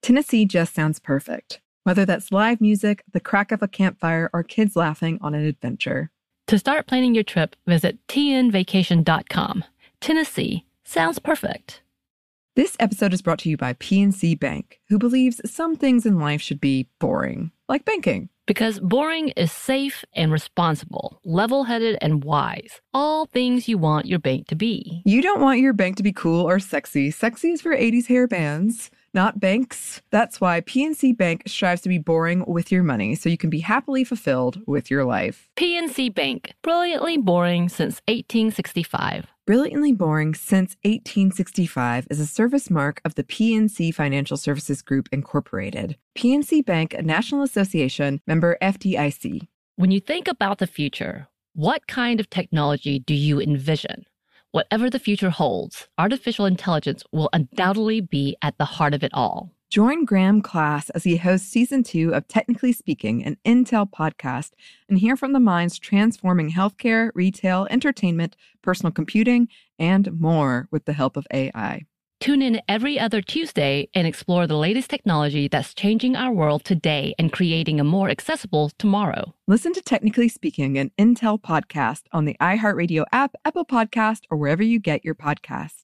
Tennessee just sounds perfect. Whether that's live music, the crack of a campfire, or kids laughing on an adventure. To start planning your trip, visit tnvacation.com. Tennessee sounds perfect. This episode is brought to you by PNC Bank, who believes some things in life should be boring, like banking. Because boring is safe and responsible, level-headed and wise. All things you want your bank to be. You don't want your bank to be cool or sexy. Sexy is for 80s hair bands, not banks. That's why PNC Bank strives to be boring with your money so you can be happily fulfilled with your life. PNC Bank, brilliantly boring since 1865. Brilliantly Boring Since 1865 is a service mark of the PNC Financial Services Group, Incorporated. PNC Bank, a National Association, member FDIC. When you think about the future, what kind of technology do you envision? Whatever the future holds, artificial intelligence will undoubtedly be at the heart of it all. Join Graham Class as he hosts Season 2 of Technically Speaking, an Intel podcast, and hear from the minds transforming healthcare, retail, entertainment, personal computing, and more with the help of AI. Tune in every other Tuesday and explore the latest technology that's changing our world today and creating a more accessible tomorrow. Listen to Technically Speaking, an Intel podcast on the iHeartRadio app, Apple Podcast, or wherever you get your podcasts.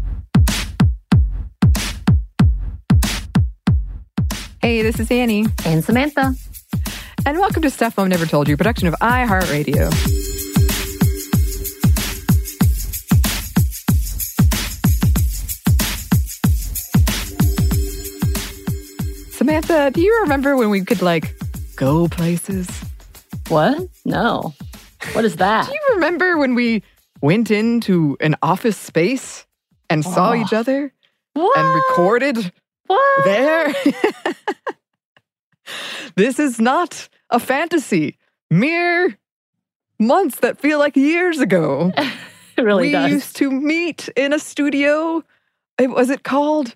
Hey, this is Annie. And Samantha. And welcome to Stuff Mom Never Told You, production of iHeartRadio. Samantha, do you remember when we could, go places? What? No. What is that? Do you remember when we went into an office space and saw each other? What? And recorded What? there? This is not a fantasy. Mere months that feel like years ago. It really does. We used to meet in a studio. What was it called?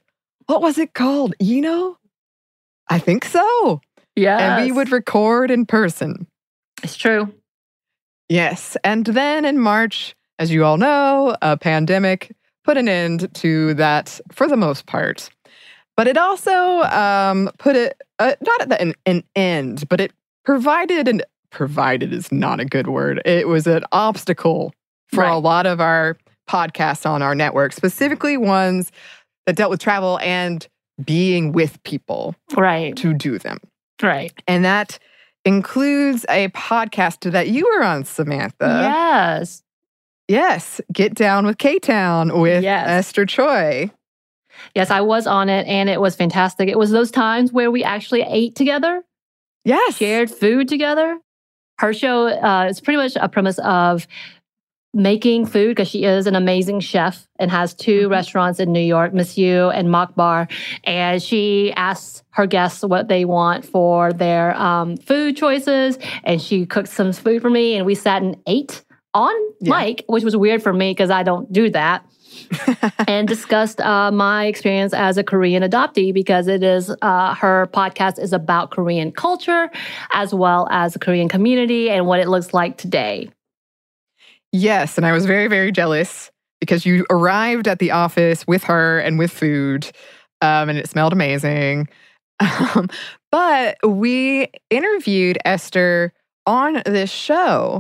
I think so. Yeah. And we would record in person. It's true. Yes. And then in March, as you all know, a pandemic put an end to that for the most part. But it also put it, not at an end, but it provided is not a good word. It was an obstacle for a lot of our podcasts on our network, specifically ones that dealt with travel and being with people to do them. Right. And that includes a podcast that you were on, Samantha. Yes. Yes. Get Down with K-Town with Esther Choi. Yes, I was on it, and it was fantastic. It was those times where we actually ate together. Yes. Shared food together. Her show is pretty much a premise of making food, because she is an amazing chef and has two restaurants in New York, Monsieur and Mock Bar. And she asks her guests what they want for their food choices. And she cooked some food for me, and we sat and ate on mic, which was weird for me because I don't do that. And discussed my experience as a Korean adoptee, because it is her podcast is about Korean culture as well as the Korean community and what it looks like today. Yes, and I was very, very jealous because you arrived at the office with her and with food, and it smelled amazing. But we interviewed Esther on this show,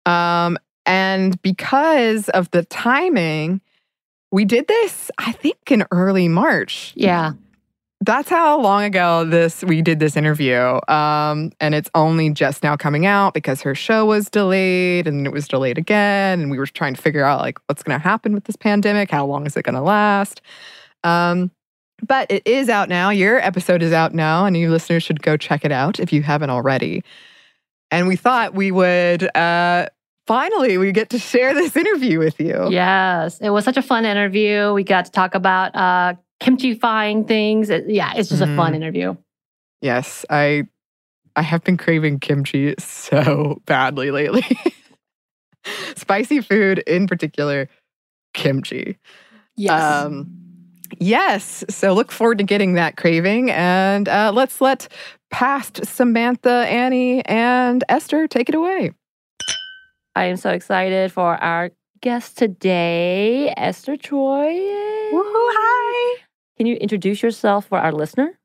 and because of the timing, we did this, I think, in early March. Yeah. That's how long ago we did this interview. And it's only just now coming out because her show was delayed and it was delayed again. And we were trying to figure out what's going to happen with this pandemic. How long is it going to last? But it is out now. Your episode is out now, and you listeners should go check it out if you haven't already. And we thought we would finally, we get to share this interview with you. Yes. It was such a fun interview. We got to talk about kimchi-fying things. It's just a fun interview. Yes. I have been craving kimchi so badly lately. Spicy food, in particular, kimchi. Yes. Yes. So look forward to getting that craving. And let's let past Samantha, Annie, and Esther take it away. I am so excited for our guest today, Esther Choi. Woohoo, hi. Can you introduce yourself for our listener?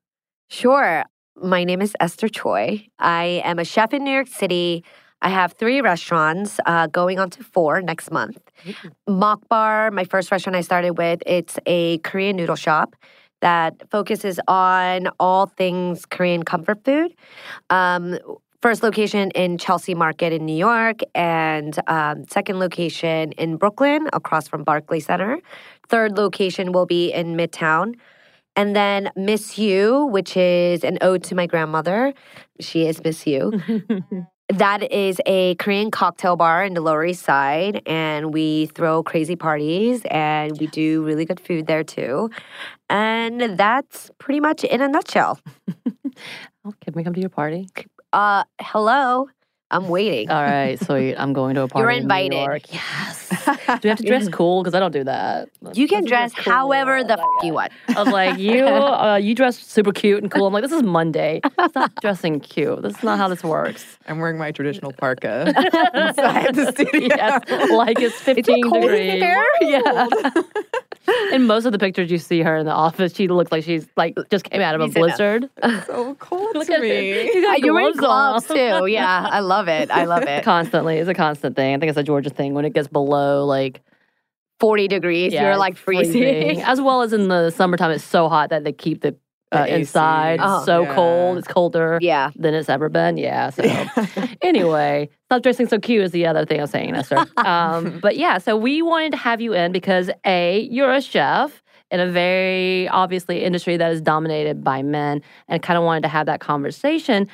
Sure. My name is Esther Choi. I am a chef in New York City. I have 3 restaurants, going on to 4 next month. Mok Bar, my first restaurant I started with, it's a Korean noodle shop that focuses on all things Korean comfort food. Um, First location in Chelsea Market in New York, and second location in Brooklyn, across from Barclays Center. Third location will be in Midtown. And then Miss You, which is an ode to my grandmother. She is Miss You. That is a Korean cocktail bar in the Lower East Side, and we throw crazy parties, and we do really good food there too. And that's pretty much in a nutshell. Oh, can we come to your party? Hello. I'm waiting. All right, sweet. I'm going to a party. You're in invited. New York. Yes. Do we have to dress cool? Because I don't do that. You can Let's dress cool. however the Oh my you God. want. I was like, you dress super cute and cool. I'm like, this is Monday. Stop dressing cute. This is not how this works. I'm wearing my traditional parka inside the studio. Yes, like it's 15 cold in degrees. here? Yeah. In most of the pictures you see her in the office, she looks like she's like just came out of a Lisa, no. blizzard. So cold Look to at me. it. You got You're wearing gloves on. too. Yeah, I love it. I love it. Constantly. It's a constant thing. I think it's a Georgia thing. When it gets below like 40 degrees, yeah, you're like it's freezing. As well as in the summertime, it's so hot that they keep the The inside ACs. so Yeah. cold. It's colder Yeah. than it's ever been. Yeah. So anyway, stop dressing so cute is the other thing I'm saying, Esther. But yeah, so we wanted to have you in because A, you're a chef in a very obviously industry that is dominated by men, and kind of wanted to have that conversation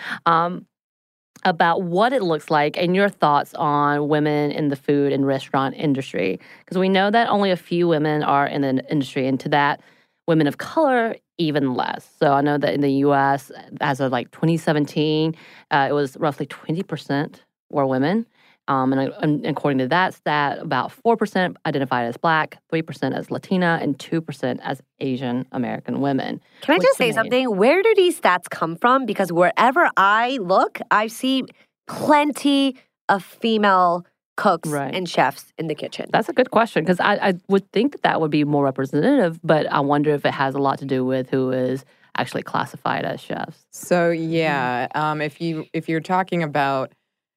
about what it looks like and your thoughts on women in the food and restaurant industry. Because we know that only a few women are in the industry, and to that, women of color, even less. So I know that in the U.S., as of like 2017, it was roughly 20% were women. And according to that stat, about 4% identified as Black, 3% as Latina, and 2% as Asian American women. Can I Which just to say me- something? Where do these stats come from? Because wherever I look, I see plenty of female cooks Right. and chefs in the kitchen. That's a good question because I would think that that would be more representative, but I wonder if it has a lot to do with who is actually classified as chefs. So yeah, if you're talking about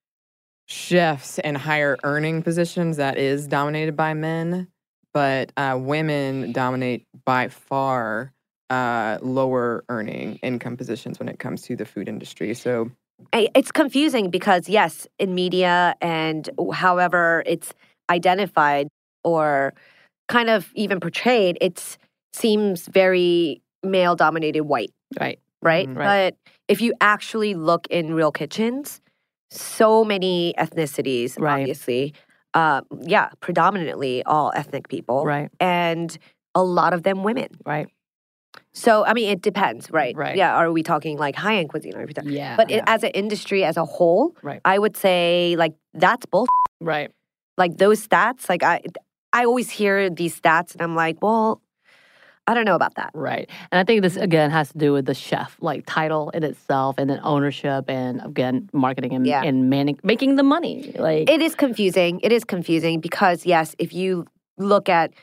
chefs in higher earning positions, that is dominated by men, but women dominate by far lower earning income positions when it comes to the food industry. So It's confusing because, yes, in media and however it's identified or kind of even portrayed, it seems very male-dominated white, Right. right? Mhm. But if you actually look in real kitchens, so many ethnicities, Right. obviously. Predominantly all ethnic people. Right. And a lot of them women. Right. So, I mean, it depends, right? Right. Yeah, are we talking like high-end cuisine? Are we talking? Yeah. But as an industry as a whole, Right. I would say like that's bull. Right. Like those stats, like I always hear these stats and I'm like, well, I don't know about that. Right. And I think this, again, has to do with the chef, like title in itself and then ownership and, again, marketing and, Yeah. and making the money. Like, It is confusing. It is confusing because, yes, if you look at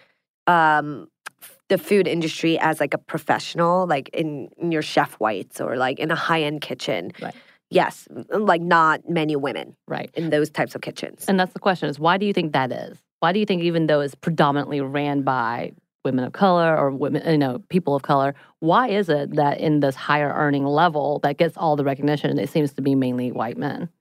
the food industry as like a professional, like in your Chef Whites or like in a high-end kitchen, Right. yes, like not many women right. in those types of kitchens. And that's the question is, why do you think that is? Why do you think even though it's predominantly ran by women of color or women, people of color, why is it that in this higher earning level that gets all the recognition, it seems to be mainly white men?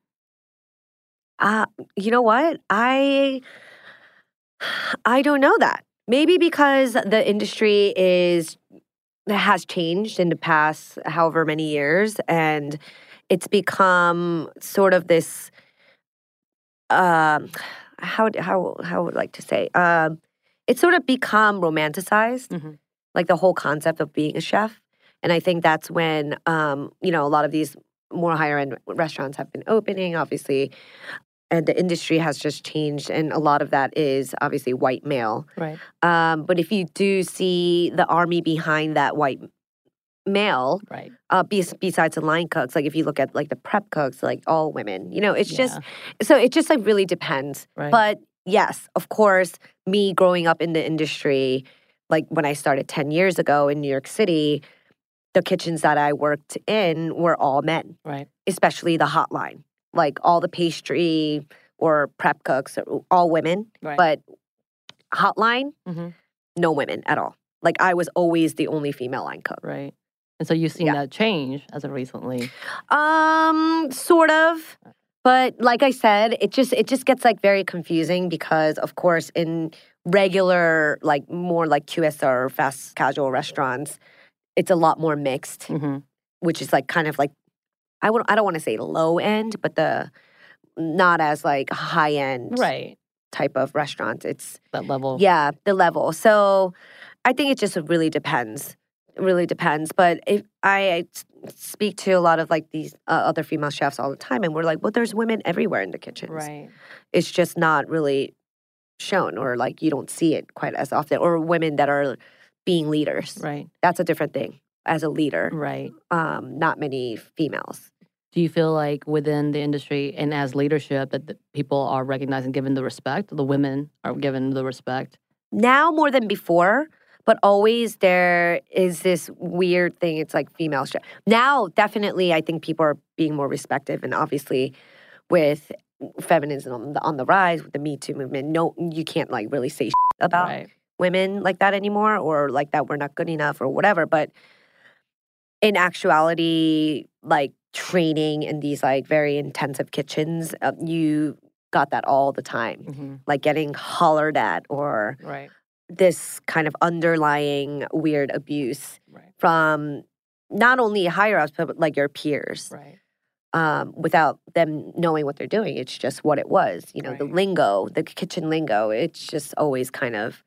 You know what? I don't know that. Maybe because the industry has changed in the past however many years, and it's become sort of this. How would I like to say? It's sort of become romanticized, Mhm. like the whole concept of being a chef. And I think that's when a lot of these more higher end restaurants have been opening, obviously. And the industry has just changed, and a lot of that is obviously white male. Right. But if you do see the army behind that white male, Right. besides the line cooks, like if you look at like the prep cooks, like all women, it's Yeah. just so it just like really depends. Right. But yes, of course, me growing up in the industry, like when I started 10 years ago in New York City, the kitchens that I worked in were all men, Right. especially the hotline. Like all the pastry or prep cooks, are all women. Right. But hotline, Mhm. no women at all. Like I was always the only female line cook. Right. And so you've seen Yeah. that change as of recently. Sort of. But like I said, it just gets like very confusing because of course in regular like more like QSR or fast casual restaurants, it's a lot more mixed, Mm-hmm. which is like kind of like I don't want to say low end, but the not as like high end Right. type of restaurants. It's That level. yeah, the level. So I think it just really depends. It really depends. But if I speak to a lot of like these other female chefs all the time, and we're like, well, there's women everywhere in the kitchens. Right. It's just not really shown, or like you don't see it quite as often, or women that are being leaders. Right. That's a different thing. As a leader, Right. not many females. Do you feel like within the industry and as leadership that the people are recognizing, given the respect, the women are given the respect? Now more than before, but always there is this weird thing. It's like female chef. Now, definitely, I think people are being more respectful, and obviously, with feminism on the rise, with the Me Too movement, no, you can't like really say about Right. women like that anymore, or like that we're not good enough or whatever. But in actuality, like training in these like very intensive kitchens, you got that all the time, Mm-hmm. like getting hollered at or Right. this kind of underlying weird abuse Right. from not only higher ups but like your peers, Right. without them knowing what they're doing. It's just what it was, you know, the Right. lingo, the kitchen lingo. It's just always kind of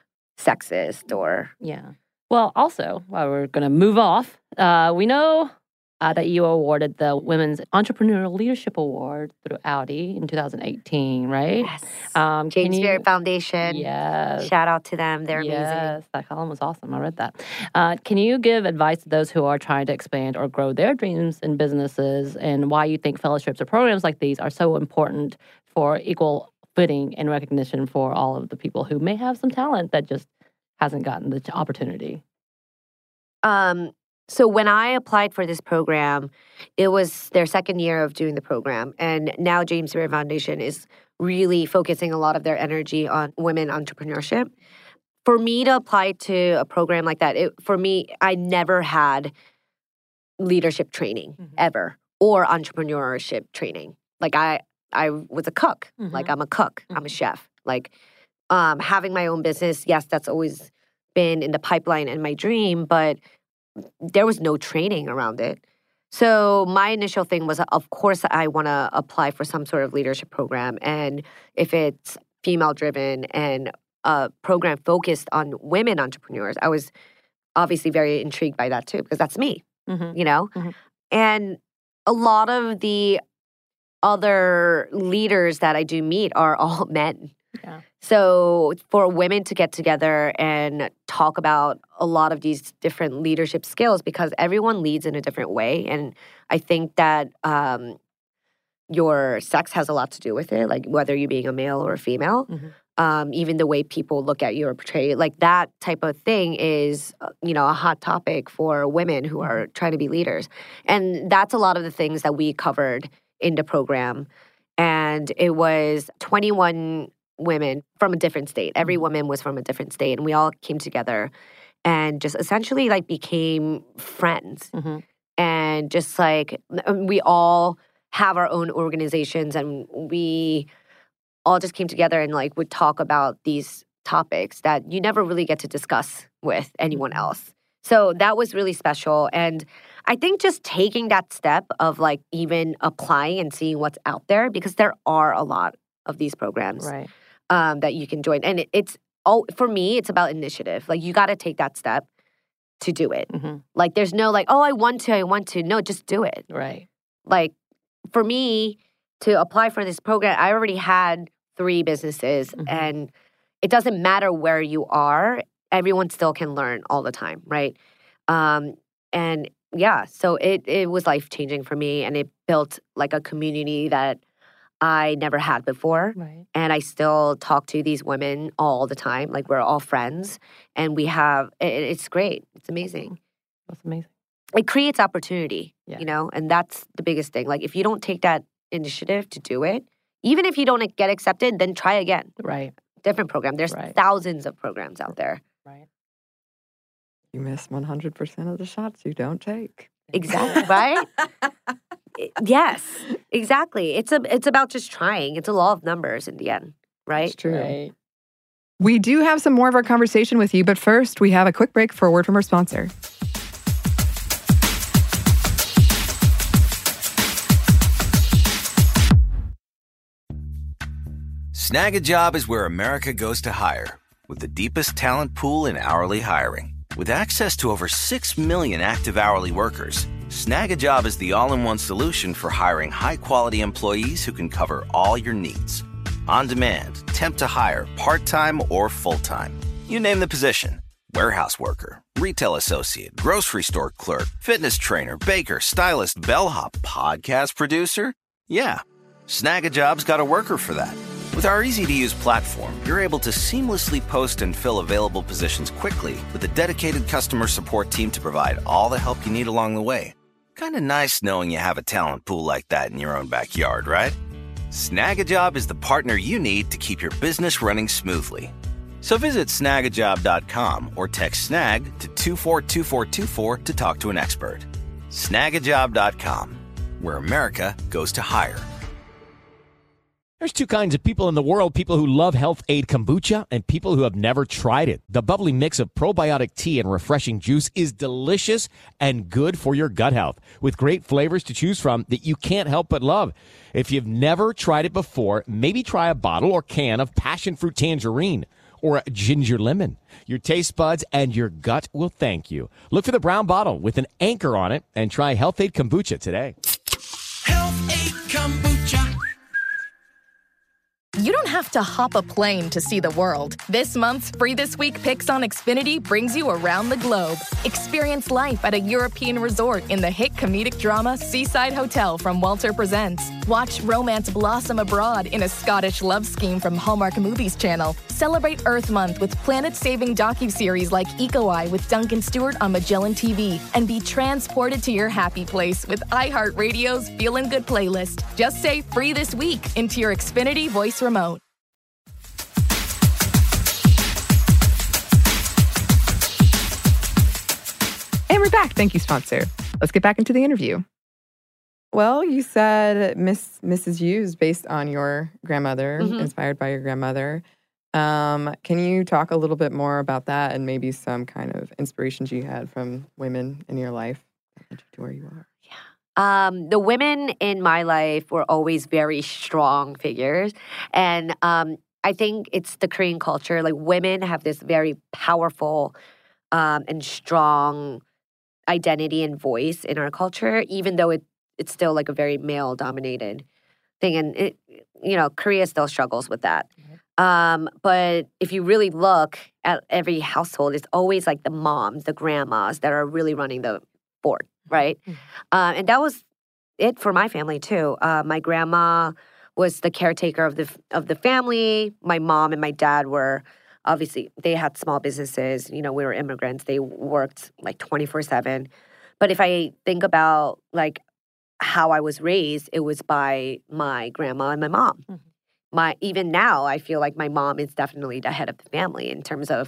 sexist or Yeah. Well, also, while we're going to move off, we know that you were awarded the Women's Entrepreneurial Leadership Award through Audi in 2018, right? yes, Can James you- Beard Foundation. Yes. Shout out to them. They're amazing. Yes, that column was awesome. I read that. Can you give advice to those who are trying to expand or grow their dreams in businesses, and why you think fellowships or programs like these are so important for equal footing and recognition for all of the people who may have some talent that just hasn't gotten the opportunity? So when I applied for this program, it was their second year of doing the program. And now James Beard Foundation is really focusing a lot of their energy on women entrepreneurship. For me to apply to a program like that, for me, I never had leadership training Mhm. ever or entrepreneurship training. Like I was a cook. Like Mhm. I'm a cook. I'm a Mhm. chef. Like having my own business, yes, that's always been in the pipeline and my dream, but there was no training around it. So my initial thing was, of course, I want to apply for some sort of leadership program. And if it's female driven and a program focused on women entrepreneurs, I was obviously very intrigued by that too, because that's me, Mm-hmm. you know? Mhm. And a lot of the other leaders that I do meet are all men. Yeah. So for women to get together and talk about a lot of these different leadership skills, because everyone leads in a different way. And I think that your sex has a lot to do with it, like whether you being a male or a female. Mhm. Even the way people look at you or portray you, like that type of thing is, a hot topic for women who are trying to be leaders. And that's a lot of the things that we covered in the program. And it was 21 women from a different state. Every woman was from a different state. And we all came together and just essentially like became friends. Mhm. And just like we all have our own organizations and we all just came together and like would talk about these topics that you never really get to discuss with anyone Mhm. else. So that was really special. And I think just taking that step of like even applying and seeing what's out there, because there are a lot of these programs Right. that you can join. And it's all, for me, it's about initiative. Like you got to take that step to do it. Mhm. Like there's no like, oh, I want to. No, just do it. Right. Like for me to apply for this program, I already had 3 businesses Mhm. and it doesn't matter where you are, everyone still can learn all the time, right? And yeah, so it was life-changing for me and it built like a community that I never had before. Right. And I still talk to these women all the time. Like we're all friends and we have, it's great. It's amazing. That's amazing. it creates opportunity, Yeah. and that's the biggest thing. Like if you don't take that initiative to do it, even if you don't get accepted, then try again. Right. Different program. There's Right. thousands of programs out there. Right. You miss 100% of the shots you don't take. Exactly, right? Yes, exactly. It's about just trying. It's a law of numbers in the end, right? It's true. Right. We do have some more of our conversation with you, but first we have a quick break for a word from our sponsor. Snag a Job is where America goes to hire, with the deepest talent pool in hourly hiring. With access to over 6 million active hourly workers, Snag a Job is the all-in-one solution for hiring high-quality employees who can cover all your needs. On demand, temp to hire, part-time or full-time. You name the position. Warehouse worker, retail associate, grocery store clerk, fitness trainer, baker, stylist, bellhop, podcast producer. Yeah, Snag a Job's got a worker for that. With our easy-to-use platform, you're able to seamlessly post and fill available positions quickly with a dedicated customer support team to provide all the help you need along the way. Kind of nice knowing you have a talent pool like that in your own backyard, right? Snag a Job is the partner you need to keep your business running smoothly. So visit snagajob.com or text snag to 242424 to talk to an expert. Snagajob.com, where America goes to hire. There's two kinds of people in the world, people who love Health Aid Kombucha and people who have never tried it. The bubbly mix of probiotic tea and refreshing juice is delicious and good for your gut health, with great flavors to choose from that you can't help but love. If you've never tried it before, maybe try a bottle or can of passion fruit tangerine or a ginger lemon. Your taste buds and your gut will thank you. Look for the brown bottle with an anchor on it and try Health Aid Kombucha today. Health Aid Kombucha. You don't have to hop a plane to see the world. This month's Free This Week Picks on Xfinity brings you around the globe. Experience life at a European resort in the hit comedic drama Seaside Hotel from Walter Presents. Watch romance blossom abroad in a Scottish love scheme from Hallmark Movies Channel. Celebrate Earth Month with planet-saving docuseries like Eco Eye with Duncan Stewart on Magellan TV. And be transported to your happy place with iHeartRadio's Feelin' Good playlist. Just say Free This Week into your Xfinity voice remote. And we're back. Thank you, sponsor. Let's get back into the interview. Well, you said Mrs. Yu is based on your grandmother, inspired by your grandmother. Can you talk a little bit more about that and maybe some kind of inspirations you had from women in your life that led you to where you are? The women in my life were always very strong figures. And I think it's the Korean culture. Like women have this very powerful and strong identity and voice in our culture, even though it's still like a very male-dominated thing. And, Korea still struggles with that. But if you really look at every household, it's always like the moms, the grandmas that are really running the board, right? And that was it for my family too. My grandma was the caretaker of the family. My mom and my dad were obviously they had small businesses. We were immigrants. They worked like 24/7. But if I think about like how I was raised, it was by my grandma and my mom. Even now, I feel like my mom is definitely the head of the family in terms of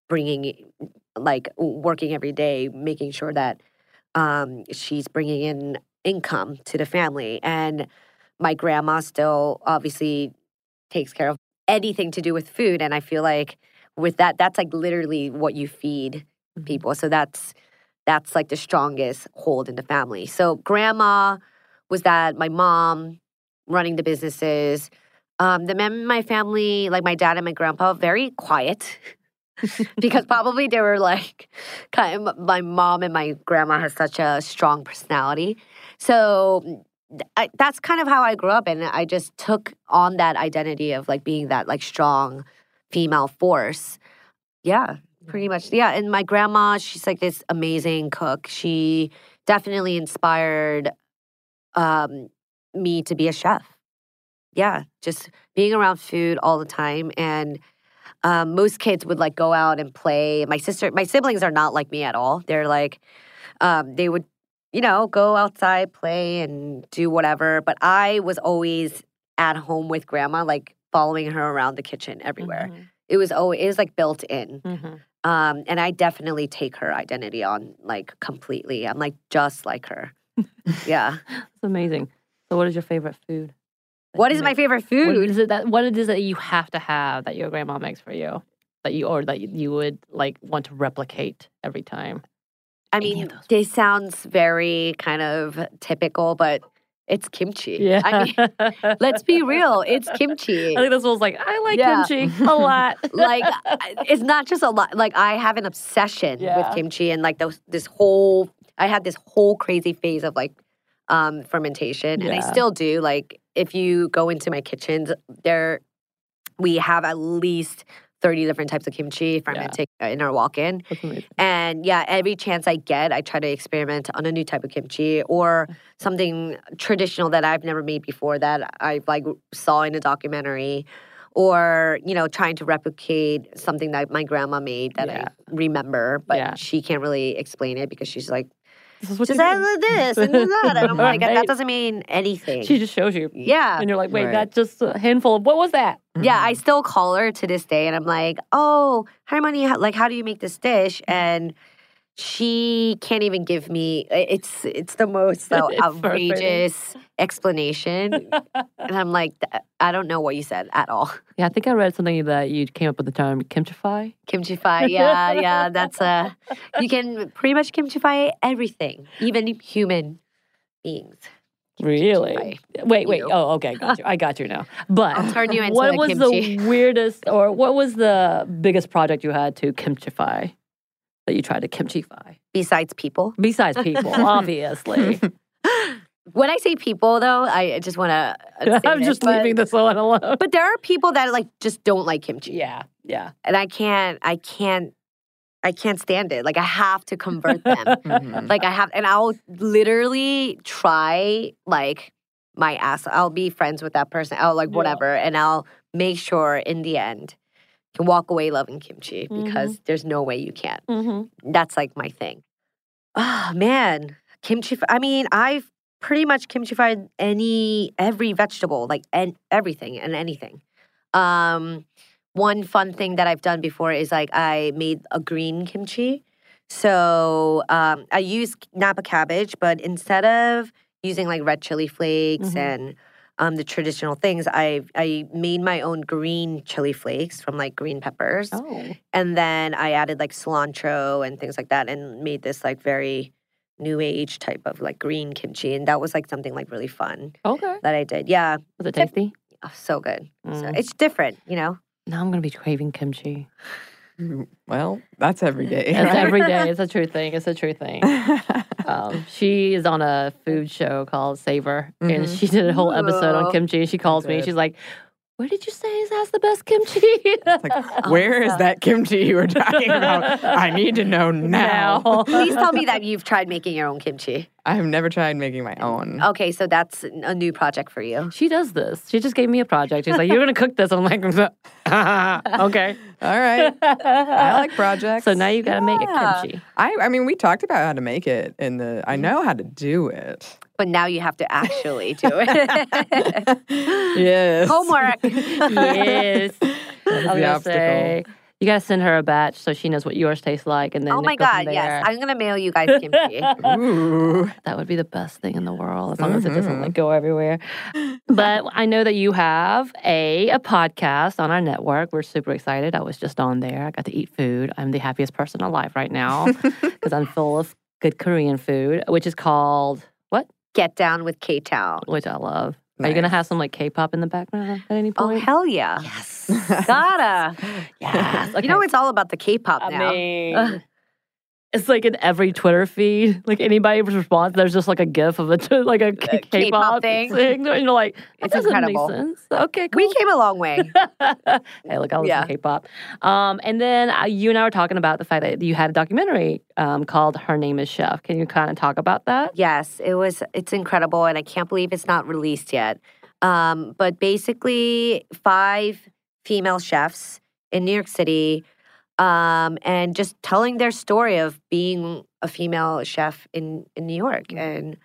working every day, making sure that she's bringing in income to the family. And my grandma still obviously takes care of anything to do with food. And I feel like with that, that's like literally what you feed people. So that's like the strongest hold in the family. So grandma was that, my mom running the businesses. The men in my family, like my dad and my grandpa, very quiet because probably they were like, my mom and my grandma has such a strong personality. So that's kind of how I grew up. And I just took on that identity of like being that like strong female force. Yeah, pretty much. Yeah. And my grandma, she's like this amazing cook. She definitely inspired me to be a chef. Yeah, just being around food all the time. And most kids would like go out and play. My siblings are not like me at all. They're like, they would go outside, play, and do whatever. But I was always at home with grandma, like following her around the kitchen everywhere. Mhm. It was like built in. Mhm. And I definitely take her identity on like completely. I'm like just like her. Yeah. It's amazing. So, what is your favorite food? What is my favorite What food? is it that you have to have that your grandma makes for you that you would like want to replicate every time? I Any mean, of those this sounds very kind of typical, but it's kimchi. Yeah. I mean, let's be real. It's kimchi. I think this was like I like Yeah. kimchi a lot. Like, it's not just a lot. Like, I have an obsession Yeah. with kimchi, and like I had this whole crazy phase of like fermentation, and I Yeah. still do. Like, if you go into my kitchens, we have at least 30 different types of kimchi fermenting in our walk-in. That's amazing. And yeah, every chance I get, I try to experiment on a new type of kimchi or something traditional that I've never made before that I like saw in a documentary, or trying to replicate something that my grandma made that Yeah. I remember, but Yeah. she can't really explain it because she's like, This is what just you add do. this and that, and I'm like, Right. that doesn't mean anything. She just shows you. Yeah. And you're like, wait, Right. that's just a handful of, what was that? Yeah, I still call her to this day, and I'm like, "Oh, Harmony, how do you make this dish?" And she can't even give me. It's the most It's frustrating. outrageous explanation, and I'm like, I don't know what you said at all. Yeah, I think I read something that you came up with the term kimchify. Kimchify, yeah, that's you can pretty much kimchify everything, even human beings. Really? Wait. You. Oh, okay. Got you. I got you now. But I'll turn you into what the was kimchi. the weirdest or what was the biggest project you had to kimchify that you tried to kimchify? Besides people, Besides people, obviously. when I say people, though, I just want to. I'm just leaving this one alone. But there are people that like just don't like kimchi. Yeah. And I can't stand it. Like, I have to convert them. Mhm. Like, and I'll literally try like my ass. I'll be friends with that person. I'll like Yeah. whatever, and I'll make sure in the end can walk away loving kimchi because there's no way you can't. Mm-hmm. That's like my thing. Oh man, kimchi. I mean, I've pretty much kimchified every vegetable, like everything and anything. One fun thing that I've done before is like I made a green kimchi. So I use Napa cabbage, but instead of using like red chili flakes and the traditional things, I made my own green chili flakes from like green peppers. Oh. And then I added like cilantro and things like that and made this like very new age type of like green kimchi. And that was like something like really fun Okay. that I did. Yeah. Was it tasty? Oh, so good. So Mm. it's different, you know? Now I'm going to be craving kimchi. Well, that's every day. It's right? every day. It's a true thing. It's a true thing. She is on a food show called Savor, and she did a whole episode on Ooh. kimchi. And she calls me. did. She's like, "Where did you say has the best kimchi?" It's like, where is that kimchi you were talking about? I need to know now. Please tell me that you've tried making your own kimchi. I have never tried making my own. Okay, so that's a new project for you. She does this. She just gave me a project. She's like, "You're gonna cook this." I'm like, "Okay." All right. I like projects. So now you gotta make Yeah. a kimchi. I mean, we talked about how to make it I know how to do it. But now you have to actually do it. Yes. Homework. Yes. I was the gonna obstacle. say, you gotta send her a batch so she knows what yours tastes like, and then Oh my go from God, yes. there. I'm going to mail you guys kimchi. Ooh. That would be the best thing in the world, as long as it doesn't like go everywhere. But I know that you have a podcast on our network. We're super excited. I was just on there. I got to eat food. I'm the happiest person alive right now because I'm full of good Korean food, which is called what? Get down with K-Town. Which I love. Are you gonna Nice. have some like K-pop in the background at any Oh, point? hell yeah. Yes. Gotta. Yes. You know, it's all about the K-pop I now. mean, it's like in every Twitter feed. Like anybody responds, there's just like a GIF of like a K-pop K-pop thing. And you're like, that It's doesn't incredible. make sense. Okay, cool. We came a long way. Hey, look, I listen Yeah. to K-pop. And then you and I were talking about the fact that you had a documentary called "Her Name Is Chef." Can you kind of talk about that? Yes, it's incredible, and I can't believe it's not released yet. But basically, 5 female chefs in New York City and just telling their story of being a female chef in New York. And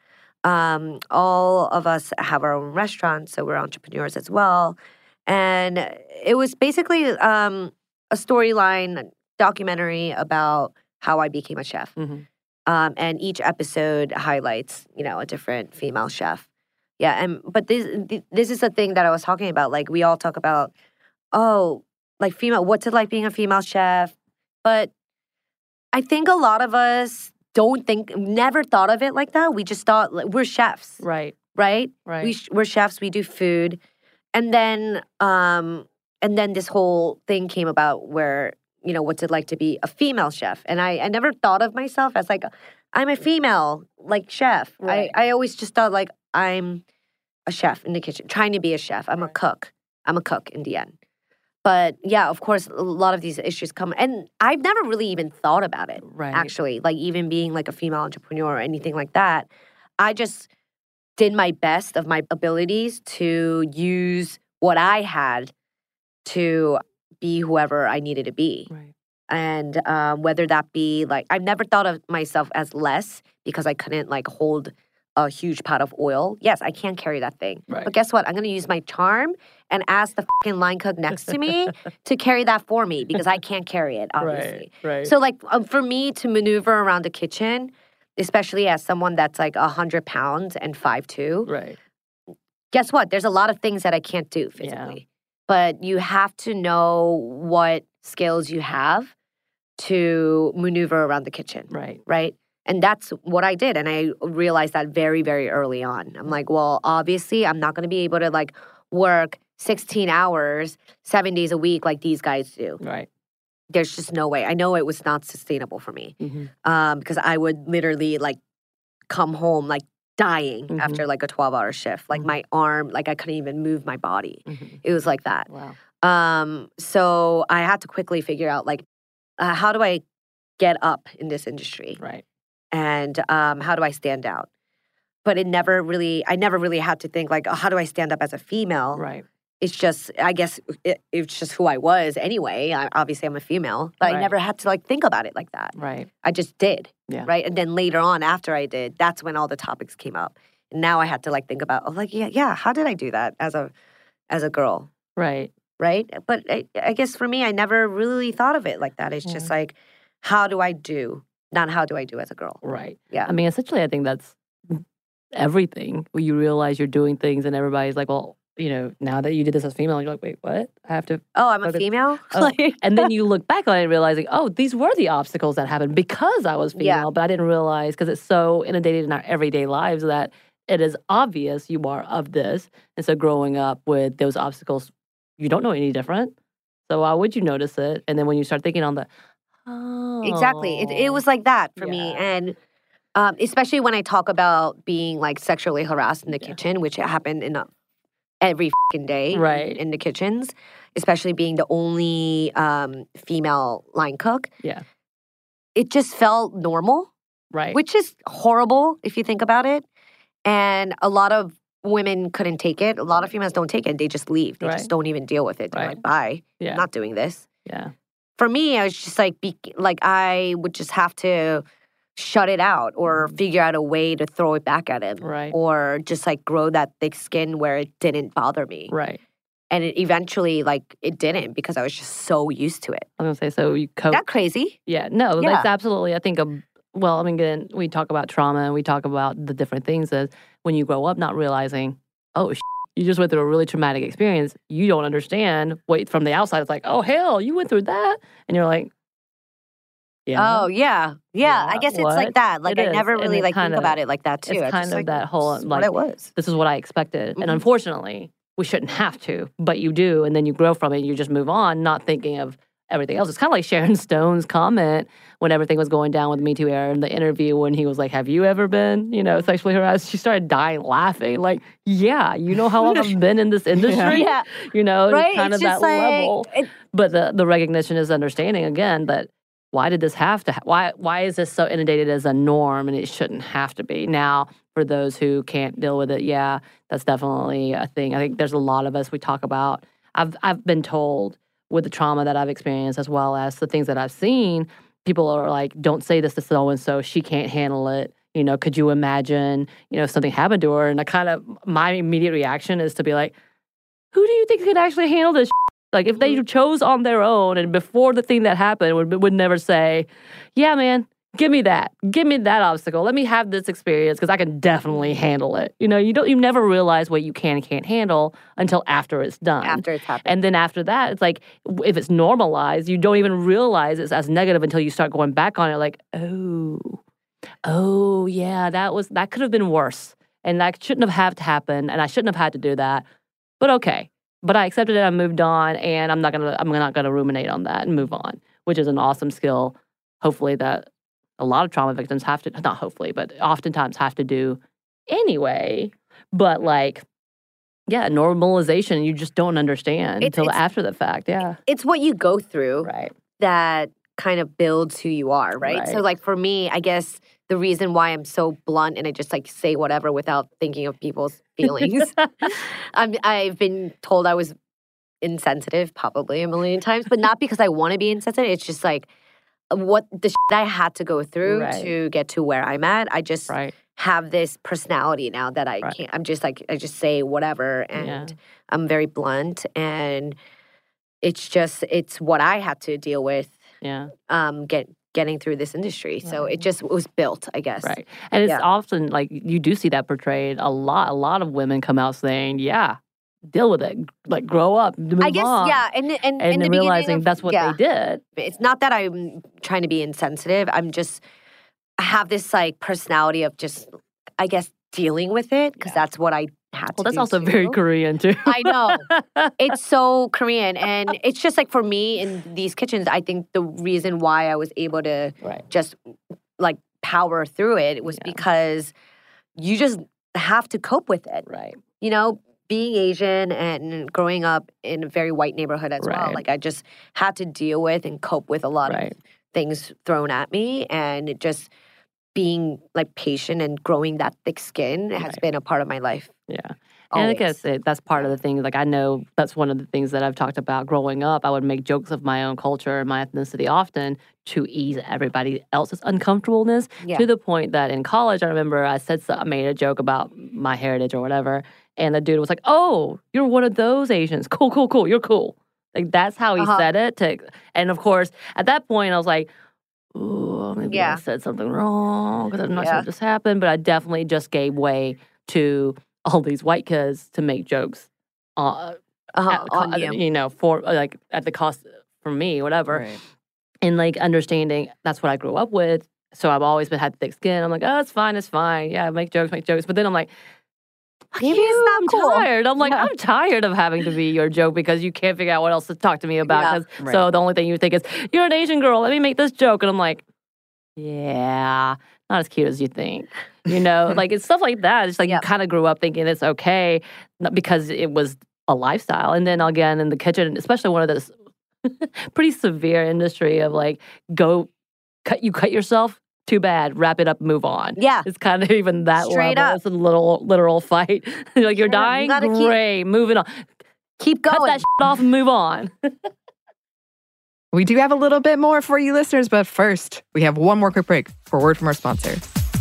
all of us have our own restaurants, so we're entrepreneurs as well. And it was basically a storyline documentary about how I became a chef. And each episode highlights, a different female chef. Yeah, but this is the thing that I was talking about. Like, we all talk about, what's it like being a female chef? But I think a lot of us never thought of it like that. We just thought, like, we're chefs. Right. Right? Right. We're chefs, we do food. And then this whole thing came about where, what's it like to be a female chef? And I never thought of myself as like, I'm a female, like, chef. Right. I always just thought, like, I'm a chef in the kitchen, trying to be a chef. I'm a cook. I'm a cook in the end. But yeah, of course, a lot of these issues come. And I've never really even thought about it, actually. Like, even being like a female entrepreneur or anything like that. I just did my best of my abilities to use what I had to be whoever I needed to be. Right. And whether that be, like, I've never thought of myself as less because I couldn't, like, hold a huge pot of oil. Yes, I can carry that thing. Right. But guess what? I'm going to use my charm and ask the fucking line cook next to me to carry that for me because I can't carry it, obviously. Right. So, like, for me to maneuver around the kitchen, especially as someone that's, like, 100 pounds and 5'2", Right. guess what? There's a lot of things that I can't do physically. Yeah. But you have to know what skills you have to maneuver around the kitchen. Right. And that's what I did. And I realized that very, very early on. I'm like, well, obviously, I'm not going to be able to, like, work 16 hours, 7 days a week like these guys do. Right. There's just no way. I know it was not sustainable for me because I would literally, like, come home, like, dying after, like, a 12-hour shift. Like, my arm, like, I couldn't even move my body. It was like that. Wow. So I had to quickly figure out, like, how do I get up in this industry? Right. And how do I stand out? But I never really had to think, like, oh, how do I stand up as a female? Right. It's just, I guess, it's just who I was anyway. Obviously, I'm a female. But I never had to, like, think about it like that. Right. I just did. Yeah. Right? And then later on, after I did, that's when all the topics came up. And now I had to, like, think about, how did I do that as a girl? Right. Right? But I guess for me, I never really thought of it like that. It's just like, how do I do? Not how do I do as a girl. Right. Yeah. I mean, essentially, I think that's everything. When you realize you're doing things and everybody's like, well, now that you did this as female, you're like, wait, what? I have to. Oh, I'm a female? And then you look back on it realizing, oh, these were the obstacles that happened because I was female. But I didn't realize because it's so inundated in our everyday lives that it is obvious you are of this. And so growing up with those obstacles, you don't know any different. So why would you notice it? And then when you start thinking on the, Exactly. It was like that for me. And especially when I talk about being, like, sexually harassed in the kitchen, which happened every fucking day in the kitchens, especially being the only female line cook. Yeah. It just felt normal. Right. Which is horrible if you think about it. And a lot of women couldn't take it. A lot of females don't take it. They just leave. They just don't even deal with it. They're like, bye. Yeah. I'm not doing this. Yeah. For me, I was just like I would just have to shut it out or figure out a way to throw it back at him. Right. Or just, like, grow that thick skin where it didn't bother me. Right. And it eventually, like, it didn't because I was just so used to it. I was going to say, so you cope. Is that crazy? Yeah. No, Yeah. that's absolutely, I think, again, we talk about trauma and we talk about the different things as when you grow up not realizing, oh, you just went through a really traumatic experience. You don't understand. Wait, from the outside, it's like, oh, hell, you went through that? And you're like, yeah. Oh, yeah. Yeah. I guess it's like that. Like, I never really, like, think about it like that, too. It's kind of that whole, like, like, what it was. This is what I expected. And unfortunately, we shouldn't have to, but you do. And then you grow from it. You just move on, not thinking of everything else. It's kind of like Sharon Stone's comment when everything was going down with Me Too era in the interview when he was like, have you ever been, sexually harassed? She started dying laughing. Like, yeah, you know how long I've been in this industry? Yeah. Right? Kind It's of just that like, level. But the recognition is understanding, again, that why did this have to, why is this so inundated as a norm and it shouldn't have to be? Now, for those who can't deal with it, yeah, that's definitely a thing. I think there's a lot of us we talk about. I've been told with the trauma that I've experienced as well as the things that I've seen, people are like, don't say this to so-and-so. She can't handle it. Could you imagine, if something happened to her? And my immediate reaction is to be like, who do you think could actually handle this? Like, if they chose on their own and before the thing that happened would never say, yeah, man, give me that obstacle. Let me have this experience because I can definitely handle it. You never realize what you can and can't handle until after it's done. After it's happened. And then after that, it's like, if it's normalized, you don't even realize it's as negative until you start going back on it like, oh yeah, that could have been worse. And that shouldn't have to happen. And I shouldn't have had to do that. But okay. But I accepted it, I moved on, and I'm not gonna ruminate on that and move on, which is an awesome skill, hopefully, that a lot of trauma victims have to, not hopefully, but oftentimes have to do anyway. But normalization, you just don't understand until after the fact, yeah. It's what you go through right. that kind of builds who you are, right? So for me, I guess the reason why I'm so blunt and I just say whatever without thinking of people's feelings. I've been told I was insensitive probably a million times, but not because I want to be insensitive. It's just what the shit I had to go through to get to where I'm at. I just have this personality now that I can't. I'm just I just say whatever, and I'm very blunt, and it's what I had to deal with. Yeah. Getting through this industry. So it was built, I guess. Right. And it's often you do see that portrayed a lot. A lot of women come out saying, yeah, deal with it. Grow up, move I guess, on. yeah. And then realizing that's what they did. It's not that I'm trying to be insensitive. I have this personality of just, I guess, dealing with it because that's what I had to do. Well, that's also very Korean too. I know. It's so Korean. And it's just for me in these kitchens, I think the reason why I was able to just power through it was because you just have to cope with it. Right. Being Asian and growing up in a very white neighborhood as well. I just had to deal with and cope with a lot of things thrown at me, and it just being patient and growing that thick skin has been a part of my life. Yeah. And I guess that's part of the thing. I know that's one of the things that I've talked about growing up. I would make jokes of my own culture and my ethnicity often to ease everybody else's uncomfortableness to the point that in college, I remember I made a joke about my heritage or whatever. And the dude was like, oh, you're one of those Asians. Cool, cool, cool. You're cool. That's how he said it. And of course, at that point, I was like, ooh, maybe I said something wrong because I'm not sure what just happened. But I definitely just gave way to all these white kids to make jokes on you. For at the cost for me, whatever. Right. And understanding that's what I grew up with. So I've always had thick skin. I'm like, oh, it's fine. Yeah, make jokes. But then I'm like, maybe it's not cool. Tired. I'm like, I'm tired of having to be your joke because you can't figure out what else to talk to me about. So the only thing you think is, you're an Asian girl, let me make this joke. And I'm like, yeah, not as cute as you think. It's stuff like that. It's you kind of grew up thinking it's okay because it was a lifestyle. And then again, in the kitchen, especially one of those pretty severe industry of you cut yourself, too bad, wrap it up, move on. Yeah. It's kind of even that Straight level. Up. It's a literal fight. You're dying? Great. Moving on. Keep going. Cut that shit off and move on. We do have a little bit more for you listeners, but first, we have one more quick break for a word from our sponsor.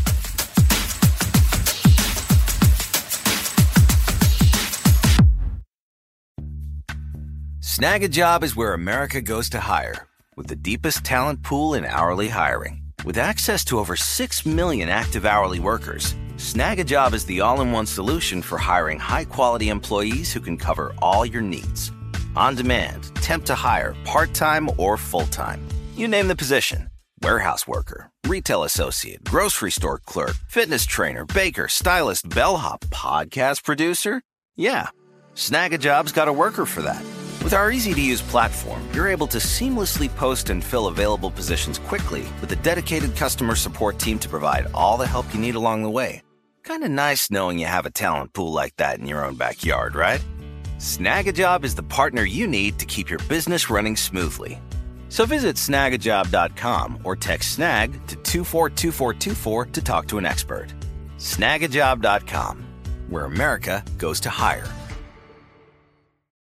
Snag a Job is where America goes to hire, with the deepest talent pool in hourly hiring. With access to over 6 million active hourly workers, Snag a Job is the all-in-one solution for hiring high-quality employees who can cover all your needs. On demand, temp to hire, part-time or full-time. You name the position. Warehouse worker, retail associate, grocery store clerk, fitness trainer, baker, stylist, bellhop, podcast producer. Yeah, Snag a Job's got a worker for that. With our easy-to-use platform, you're able to seamlessly post and fill available positions quickly with a dedicated customer support team to provide all the help you need along the way. Kind of nice knowing you have a talent pool like that in your own backyard, right? Snag a Job is the partner you need to keep your business running smoothly. So visit snagajob.com or text snag to 242424 to talk to an expert. Snagajob.com, where America goes to hire.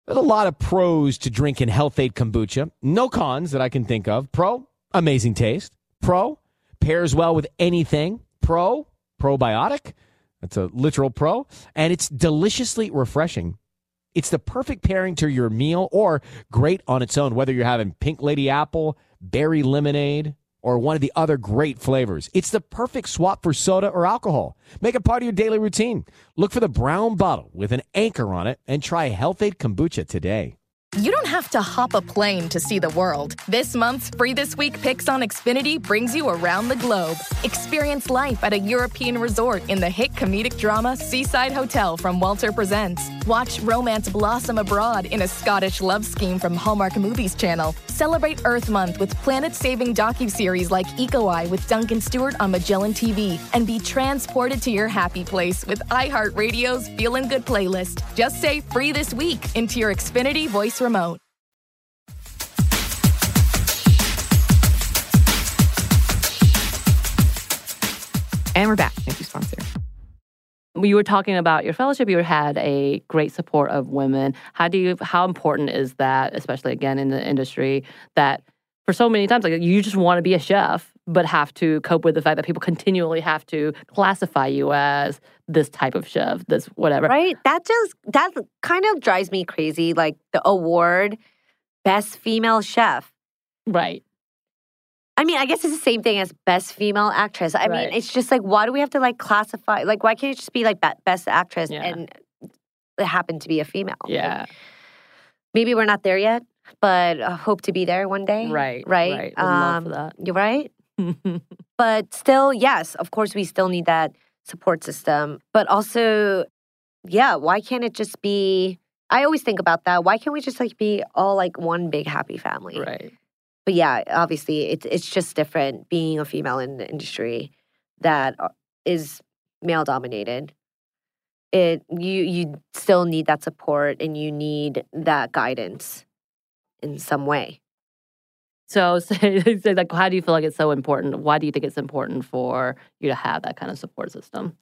There's a lot of pros to drinking Health Ade kombucha. No cons that I can think of. Pro, amazing taste. Pro, pairs well with anything. Pro, probiotic. That's a literal pro. And it's deliciously refreshing. It's the perfect pairing to your meal or great on its own, whether you're having pink lady apple, berry lemonade, or one of the other great flavors. It's the perfect swap for soda or alcohol. Make it part of your daily routine. Look for the brown bottle with an anchor on it and try Health Ade kombucha today. You don't have to hop a plane to see the world. This month's Free This Week Picks on Xfinity brings you around the globe. Experience life at a European resort in the hit comedic drama Seaside Hotel from Walter Presents. Watch romance blossom abroad in a Scottish love scheme from Hallmark Movies Channel. Celebrate Earth Month with planet-saving docuseries like Eco Eye with Duncan Stewart on Magellan TV. And be transported to your happy place with iHeartRadio's Feelin' Good playlist. Just say Free This Week into your Xfinity voice remote. And we're back. Thank you, sponsor. You were talking about your fellowship. You had a great support of women. How important is that, especially again in the industry, that for so many times, like you just want to be a chef, but have to cope with the fact that people continually have to classify you as this type of chef, this whatever. Right? That kind of drives me crazy. Like the award, Best Female Chef. Right. I mean, I guess it's the same thing as Best Female Actress. I mean, it's just like, why do we have to like classify? Like, why can't it just be like Best Actress and it happened to be a female? Yeah. Like, maybe we're not there yet, but hope to be there one day. Right. Right. Would love for that. You're right. But still, yes, of course, we still need that support system. But also, yeah, why can't it just be? I always think about that. Why can't we just like be all like one big happy family? Right. But yeah, obviously, it's just different being a female in the industry that is male dominated. You still need that support and you need that guidance in some way. So, like, how do you feel like it's so important? Why do you think it's important for you to have that kind of support system?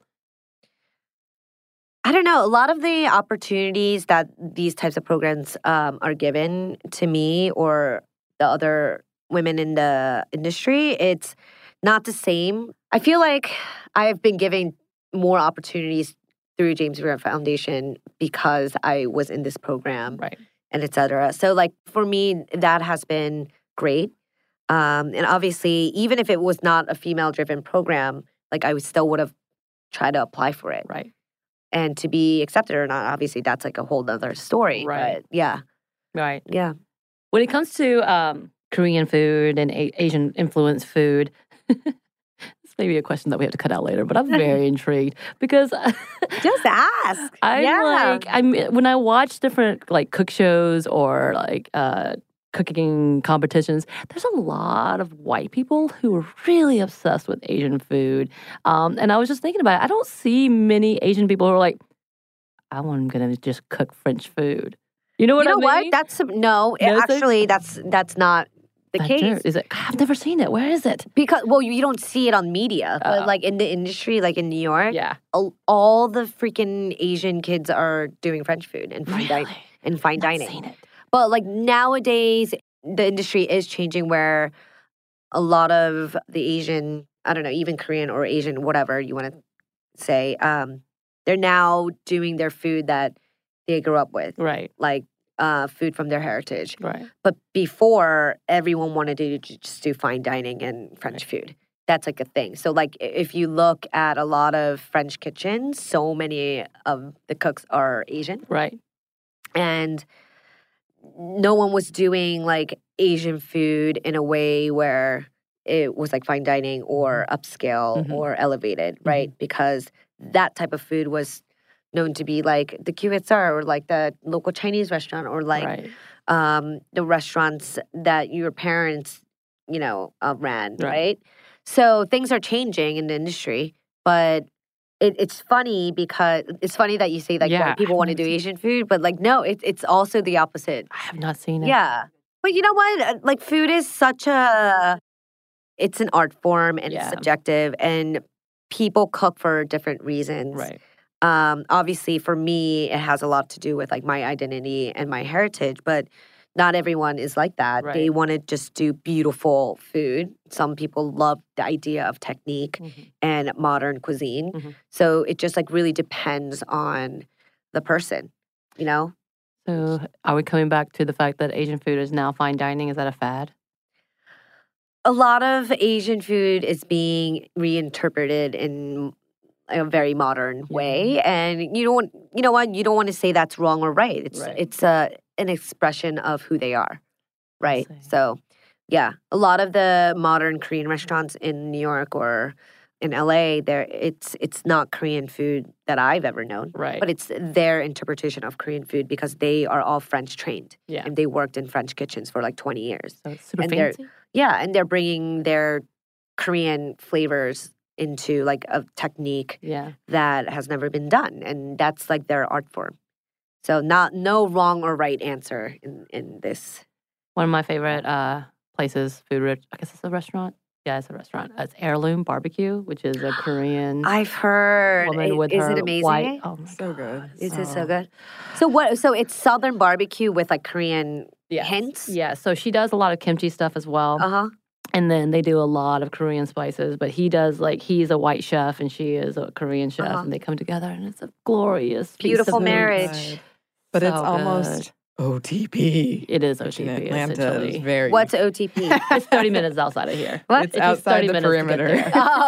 I don't know. A lot of the opportunities that these types of programs are given to me or the other women in the industry, it's not the same. I feel like I've been given more opportunities through James Beard Foundation because I was in this program, right, and et cetera. So, like, for me, that has been great. And obviously, even if it was not a female-driven program, like, I still would have tried to apply for it. Right. And to be accepted or not, obviously, that's like a whole other story. Right. But yeah. Right. Yeah. When it comes to Korean food and Asian influenced food, this may be a question that we have to cut out later, but I'm very intrigued because just ask. When I watch different like cook shows or like cooking competitions, there's a lot of white people who are really obsessed with Asian food. And I was just thinking about it. I don't see many Asian people who are like, I'm going to just cook French food. You know what I mean? What? That's not the case. Is it? I've never seen it. Where is it? Because you don't see it on media, but like in the industry, like in New York, all the freaking Asian kids are doing French food and fine dining. Seen it. But like nowadays, the industry is changing where a lot of the Asian, I don't know, even Korean or Asian, whatever you want to say, they're now doing their food that they grew up with. Right. Like food from their heritage. Right. But before, everyone wanted to just do fine dining and French food. That's like a thing. So like if you look at a lot of French kitchens, so many of the cooks are Asian. Right. And no one was doing like Asian food in a way where it was like fine dining or upscale or elevated, right? Because that type of food was known to be like the QSR or like the local Chinese restaurant or like the restaurants that your parents, ran, right? So things are changing in the industry, but it's funny because it's funny that you say like white people want to do Asian food, but like no, it's also the opposite. I have not seen it. Yeah, but you know what? Like food is it's an art form and it's subjective, and people cook for different reasons. Right. Obviously, for me, it has a lot to do with like my identity and my heritage, but not everyone is like that. Right. They want to just do beautiful food. Some people love the idea of technique and modern cuisine. So it just like really depends on the person, you know? So are we coming back to the fact that Asian food is now fine dining? Is that a fad? A lot of Asian food is being reinterpreted in a very modern way, and you know what? You don't want to say that's wrong or right. It's an expression of who they are, right? So, yeah, a lot of the modern Korean restaurants in New York or in LA, it's not Korean food that I've ever known, Right. but it's their interpretation of Korean food because they are all French trained, Yeah. and they worked in French kitchens for like 20 years. So it's super And they're- fancy. Yeah, and they're bringing their Korean flavors into like a technique Yeah. that has never been done, and that's like their art form. So no wrong or right answer in this. One of my favorite places, I guess it's a restaurant. Yeah, it's a restaurant. It's Heirloom Barbecue, which is a Korean I've heard. woman with Is her it amazing? white. Oh my So God. good. Is it so good? So what? So it's Southern barbecue with like Korean Yes. hints. Yeah, so she does a lot of kimchi stuff as well. Uh huh. And then they do a lot of Korean spices, but he's a white chef and she is a Korean chef, Uh-huh. and they come together and it's a glorious, piece Beautiful of meat. marriage. But it's So almost OTP. It is which in OTP, Atlanta is essentially. very. What's OTP? It's 30 minutes outside of here. What? It's It takes outside 30 the minutes to get perimeter. there.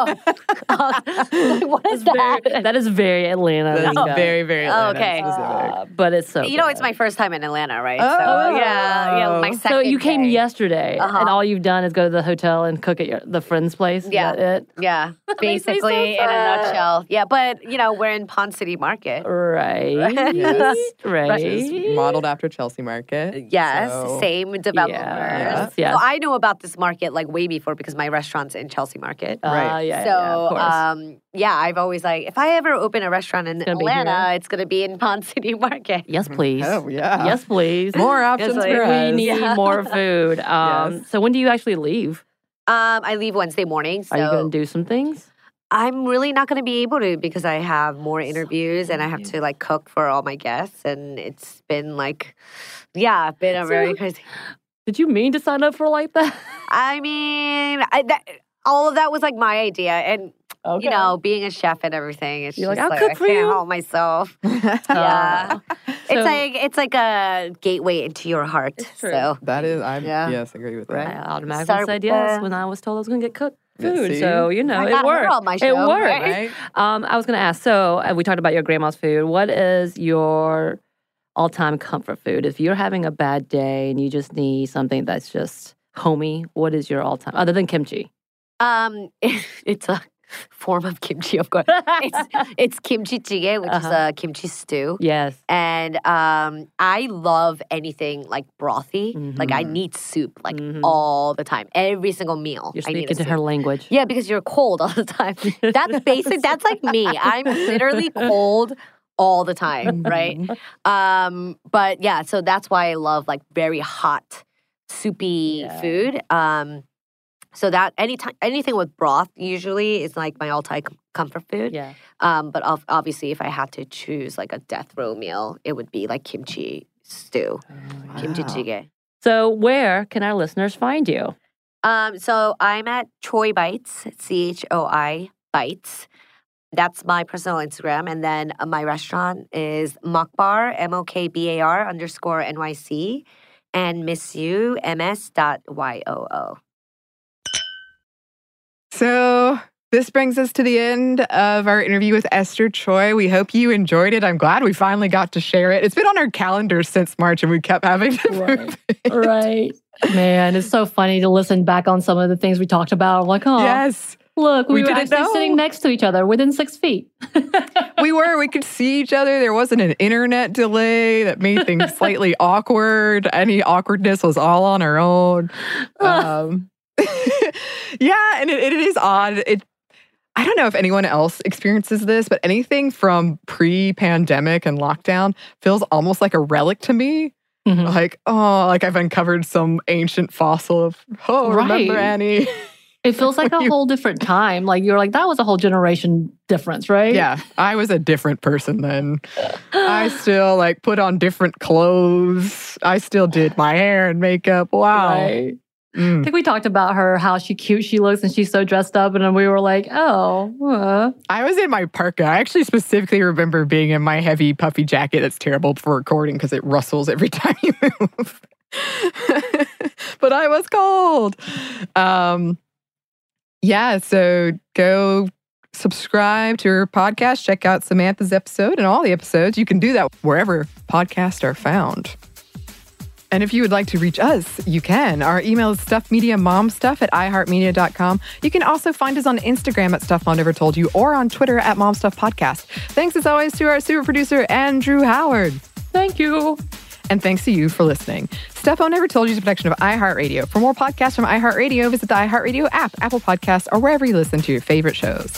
What is that? That is very Atlanta. That's lingo. very, very Atlanta Okay. specific. But it's so You know, it's good. my first time in Atlanta, right? Oh. So yeah, my second. So you came day. yesterday, Uh-huh. and all you've done is go to the hotel and cook at the friend's place. Is Yeah. that it? Yeah, Makes me so basically in a sad. nutshell. Yeah, but you know, we're in Pond City Market. Right. Yes. Right. Which is modeled after Chelsea Market. Yes, So- same developers. Yes, yes. So I knew about this market like way before because my restaurant's in Chelsea Market. Right. Yeah, So, yeah, of course. I've always like, if I ever open a restaurant in gonna be Atlanta, here. it's going to be in Pond City Market. Yes, please. Oh, yeah. Yes, please. More options like, for We us. need more food. Yes. So when do you actually leave? I leave Wednesday morning. So Are you going to do some things? I'm really not going to be able to because I have more interviews and I have to like cook for all my guests. And it's been like, been a very crazy. Did you mean to sign up for like that? I mean, all of that was like my idea. And, you know, being a chef and everything, it's You're just like, like, I'll I cook for can't you. help myself. Yeah. It's like a gateway into your heart. It's true. So That is, I Yeah. yes, agree with Right. that. I automatically Start said with yes the- when I was told I was going to get cooked Yeah, food. see? So, you know, I it got her worked. on my It show, worked. right? I was going to ask, so we talked about your grandma's food. What is your all-time comfort food? If you're having a bad day and you just need something that's just homey, what is your all-time, other than kimchi? it's a form of kimchi, of course. It's kimchi jjigae, which is a kimchi stew. Yes. And I love anything like brothy. Like I need soup like all the time. Every single meal. You're I need speaking a to her soup. language. Yeah, because you're cold all the time. That's basic. That's like me. I'm literally cold all the time, right? But yeah, so that's why I love like very hot, soupy food. So that anything with broth usually is like my all-time comfort food. Yeah. But obviously, if I had to choose like a death row meal, it would be like kimchi stew, kimchi jjigae. So where can our listeners find you? So I'm at Choi Bites, CHOI Bites. That's my personal Instagram. And then my restaurant is Mokbar, MOKBAR _NYC, and missyou.ms.yoo. So this brings us to the end of our interview with Esther Choi. We hope you enjoyed it. I'm glad we finally got to share it. It's been on our calendars since March and we kept having to move it. Right. Man, it's so funny to listen back on some of the things we talked about. I'm like, oh, Yes, look, we were didn't actually know. sitting next to each other within 6 feet. we were. We could see each other. There wasn't an internet delay that made things slightly awkward. Any awkwardness was all on our own. Yeah, and it is odd. I don't know if anyone else experiences this, but anything from pre-pandemic and lockdown feels almost like a relic to me. Like, like I've uncovered some ancient fossil of, remember Right. Annie? It feels like a whole different time. Like you're like, that was a whole generation difference, right? Yeah, I was a different person then. I still like put on different clothes. I still did my hair and makeup. Wow. Right. I think we talked about her, how cute she looks and she's so dressed up. And then we were like, oh. I was in my parka. I actually specifically remember being in my heavy puffy jacket that's terrible for recording because it rustles every time you move. But I was cold. Yeah, so go subscribe to her podcast. Check out Samantha's episode and all the episodes. You can do that wherever podcasts are found. And if you would like to reach us, you can. Our email is stuffmediamomstuff@iheartmedia.com. You can also find us on Instagram at Stuff Mom Never Told You or on Twitter at MomStuffPodcast. Thanks as always to our super producer, Andrew Howard. Thank you. And thanks to you for listening. Stuff Mom Never Told You is a production of iHeartRadio. For more podcasts from iHeartRadio, visit the iHeartRadio app, Apple Podcasts, or wherever you listen to your favorite shows.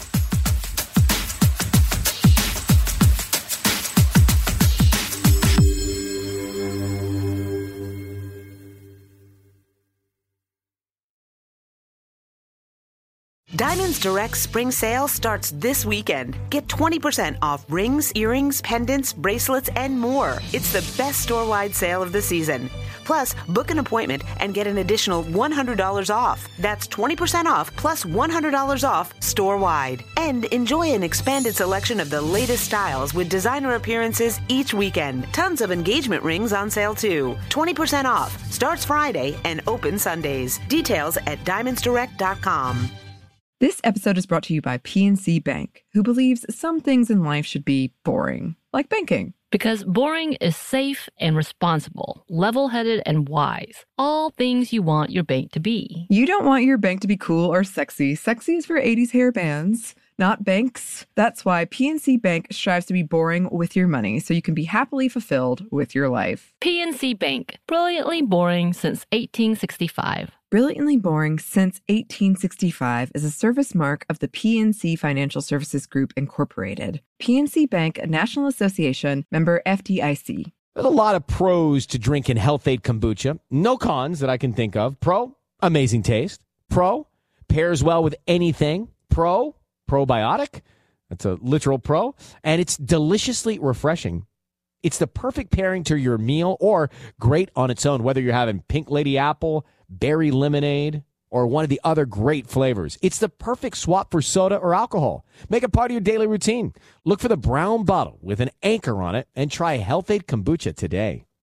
Diamonds Direct Spring Sale starts this weekend. Get 20% off rings, earrings, pendants, bracelets, and more. It's the best store-wide sale of the season. Plus, book an appointment and get an additional $100 off. That's 20% off plus $100 off store-wide. And enjoy an expanded selection of the latest styles with designer appearances each weekend. Tons of engagement rings on sale too. 20% off. Starts Friday and open Sundays. Details at diamondsdirect.com. This episode is brought to you by PNC Bank, who believes some things in life should be boring, like banking. Because boring is safe and responsible, level-headed and wise. All things you want your bank to be. You don't want your bank to be cool or sexy. Sexy is for 80s hair bands, not banks. That's why PNC Bank strives to be boring with your money so you can be happily fulfilled with your life. PNC Bank, brilliantly boring since 1865. Brilliantly Boring Since 1865 is a service mark of the PNC Financial Services Group, Incorporated. PNC Bank, a National Association, member FDIC. There's a lot of pros to drinking Health Aid Kombucha. No cons that I can think of. Pro, amazing taste. Pro, pairs well with anything. Pro, probiotic. That's a literal pro. And it's deliciously refreshing. It's the perfect pairing to your meal or great on its own, whether you're having Pink Lady Apple, berry lemonade, or one of the other great flavors. It's the perfect swap for soda or alcohol. Make it part of your daily routine. Look for the brown bottle with an anchor on it and try Health Aid Kombucha today.